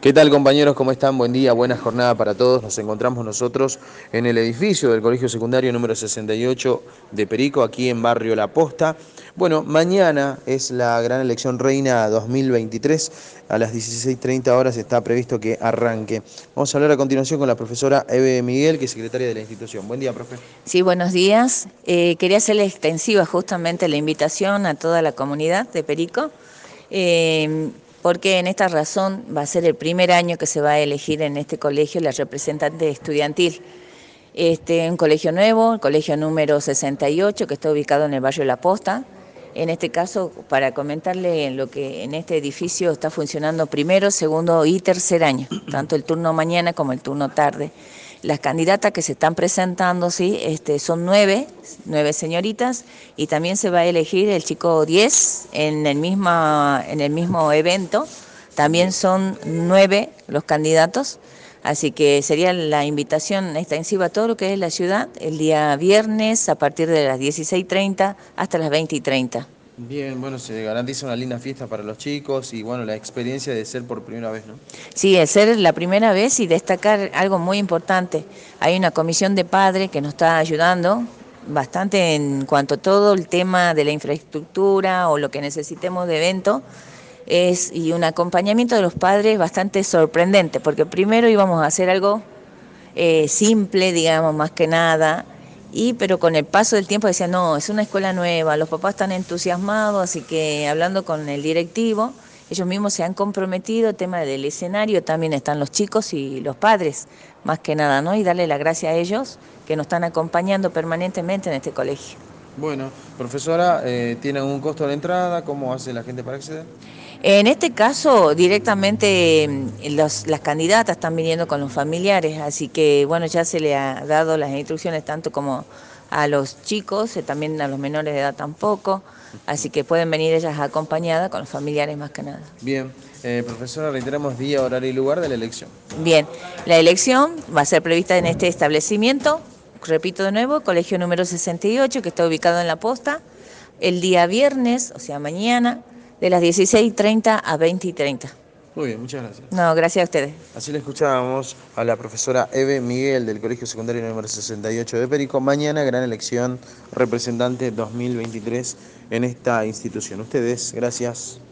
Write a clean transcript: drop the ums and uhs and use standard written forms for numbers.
¿Qué tal, compañeros? ¿Cómo están? Buen día, buena jornada para todos. Nos encontramos nosotros en el edificio del Colegio Secundario número 68 de Perico, aquí en Barrio La Posta. Bueno, mañana es la gran elección reina 2023. A las 16:30 horas está previsto que arranque. Vamos a hablar a continuación con la profesora Eve Miguel, que es secretaria de la institución. Buen día, profe. Sí, buenos días. Quería hacerle extensiva justamente la invitación a toda la comunidad de Perico, porque en esta razón va a ser el primer año que se va a elegir en este colegio la representante estudiantil. Un colegio nuevo, el colegio número 68, que está ubicado en el barrio La Posta. En este caso, para comentarle lo que en este edificio está funcionando primero, segundo y tercer año, tanto el turno mañana como el turno tarde. Las candidatas que se están presentando, sí, son nueve señoritas, y también se va a elegir el chico 10 en el mismo evento. También son 9 los candidatos. Así que sería la invitación extensiva a todo lo que es la ciudad el día viernes a partir de las 16:30 hasta las 20:30. Bien, bueno, se garantiza una linda fiesta para los chicos y bueno, la experiencia de ser por primera vez, ¿no? Sí, el ser la primera vez y destacar algo muy importante. Hay una comisión de padres que nos está ayudando bastante en cuanto a todo el tema de la infraestructura o lo que necesitemos de evento. Y un acompañamiento de los padres bastante sorprendente, porque primero íbamos a hacer algo simple, digamos, más que nada, pero con el paso del tiempo decían, no, es una escuela nueva, los papás están entusiasmados, así que hablando con el directivo, ellos mismos se han comprometido, el tema del escenario, también están los chicos y los padres, más que nada, ¿no? Y darle la gracia a ellos que nos están acompañando permanentemente en este colegio. Bueno, profesora, ¿tiene algún costo de la entrada? ¿Cómo hace la gente para acceder? En este caso, directamente las candidatas están viniendo con los familiares, así que bueno, ya se le ha dado las instrucciones tanto como a los chicos, también a los menores de edad tampoco, así que pueden venir ellas acompañadas con los familiares más que nada. Bien, profesora, reiteramos día, horario y lugar de la elección. Bien, la elección va a ser prevista en este establecimiento, repito de nuevo, colegio número 68, que está ubicado en La Posta, el día viernes, o sea mañana, de las 16:30 a 20:30. Muy bien, muchas gracias. No, gracias a ustedes. Así le escuchábamos a la profesora Eve Miguel del Colegio Secundario número 68 de Perico. Mañana gran elección representante 2023 en esta institución. Ustedes, gracias.